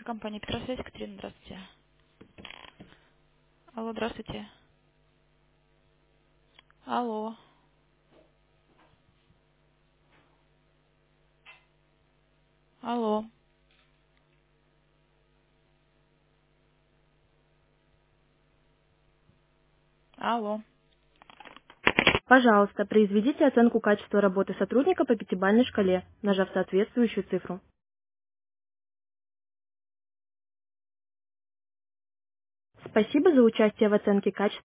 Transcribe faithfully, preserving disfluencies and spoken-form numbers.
Компания Петросвязь, Екатерина, здравствуйте. Алло, здравствуйте. Алло, алло, алло. Пожалуйста, произведите оценку качества работы сотрудника по пятибалльной шкале, нажав соответствующую цифру. Спасибо за участие в оценке качества.